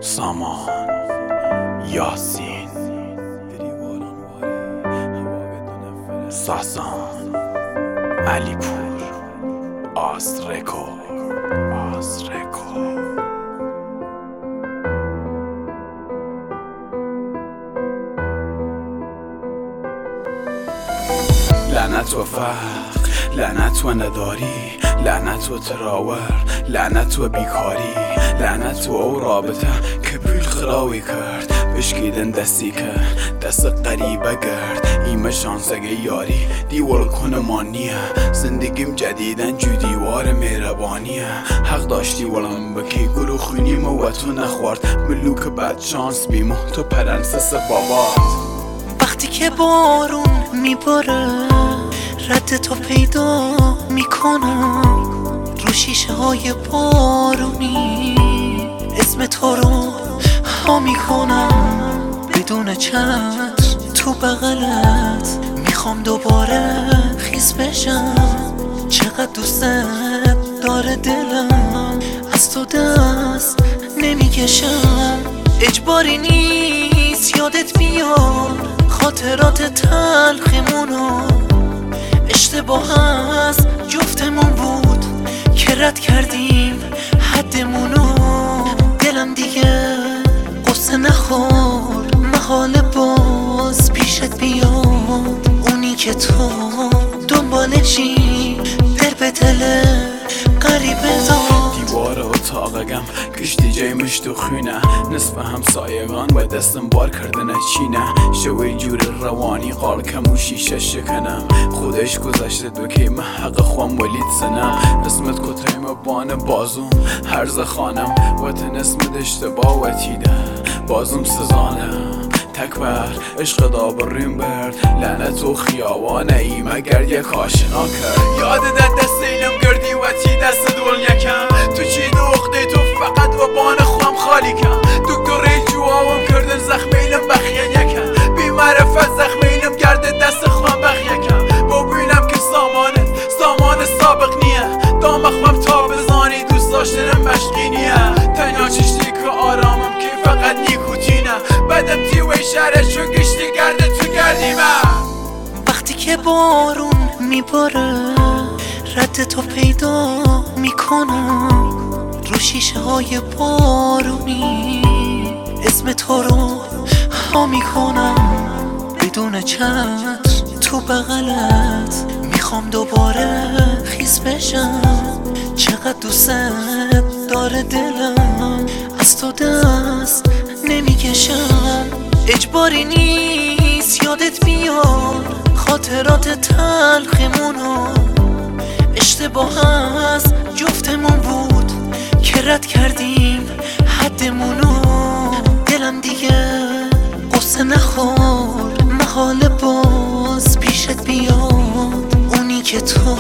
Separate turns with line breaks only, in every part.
سامان یاسین ساسان علیپور آسرکو لعنت و فقر، لعنت و نداری، لعنت و تراور، لعنت و بیکاری، لعنت و او رابطه که پیل خراوی کرد بشکیدن دستی کرد دست قریبه گرد ایمه شانسگه یاری دیوال کنه مانیه زندگیم جدیدن جو دیوار مهربانیه حق داشتی ولم بکی گلو خونیم و تو نخورد ملوک بد شانس بیمو تو پرنسس بابات.
وقتی که بارون میباره رد تو پیدا میکنم رو شیشه های بارونی اسم تو رو ها میکنم بدون چتر تو بغلت میخوام دوباره خیس بشم چقدر دوستت داره دلم از تو دست نمیکشم اجباری نیست یادت بیار خاطرات تلخیمونو اشتباه هست جفتمون بود که رد کردیم حدمونو دلم دیگه قصه نخور محال باز پیشت بیاد اونی که تو دنبالشی دل به دل قریبه داد
دیوار اتاقم کشتی جیمش تو خونه نصف همسایگان و دستم بار کردن چینه شوی جور روانی قال کم و شیشه شکنم خودش گذشته دو که محق خوام ولید سنم اسمت کتایم بان بازوم هرز خانم وطن اسمت اشتباه وتیده بازوم سزانم تکبر عشق دابرین برد لعنت و خیابانه ای مگر یک آشنا کرد یاد دست اینم گردی و تی دست دول یکم تو چی دوخته تو فقط و بان خوام خالی کم دکتر جوابم کردن زخم اینم بخیه یکم بی معرفت زخم اینم گرده دست خوام بخیه کم ببینم که سامان سابق نیه دام خوام تا بزانی دوست داشتنم مشکینیه تنها چشتی که آرامم که فقط نیکوتینه بدم تیوی شهره چون گشتی گرده تو گردیمه
وقتی که بارون میباره رد تو پیدا میکنم رو شیشه های بارونی اسم تو رو ها میکنم بدون چتر تو بغلت میخوام دوباره خیس بشم چقدر دوستت داره دلم از تو دست نمیکشم اجباری نیست یادت بیار خاطرات تلخیمونو اشتباه هست جفتمون بود که رد کردیم حدمونو دلم دیگه قصه نخور محال باز پیشت بیاد اونی که تو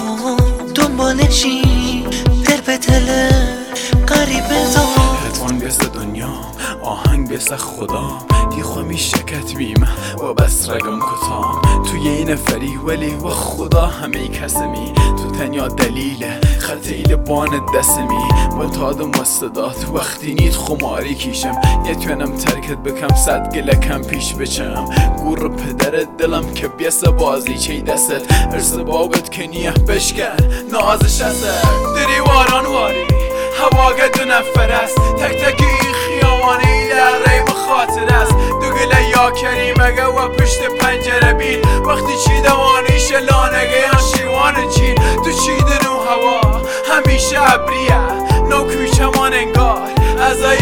دنبالشی دل به دل قریبه داد
هدفون بیست دنیا آهنگ بیست خدا دیخوا می شکت بیمه و بس رگم کتام تو یه نفری ولی و خدا همه کسمی تو تنیا دلیل خطیل بان دستمی و تادم وستدات وقتی نیت خماری کیشم نتونم ترکت بکم صد گلکم پیش بچم گور پدر دلم که بیست بازی چی دستت ارز باقت کنیه بشکن نازش ازت دری واران واری هواگه دو نفر است تک تک این خیامانه ای لغه بخاطر است دو گله یا کریمگه و پشت پنجره بین وقتی چی دوانی شلانگه یا شیوان چین تو چی دنو هوا همیشه عبریه نو کوچمان انگار ازای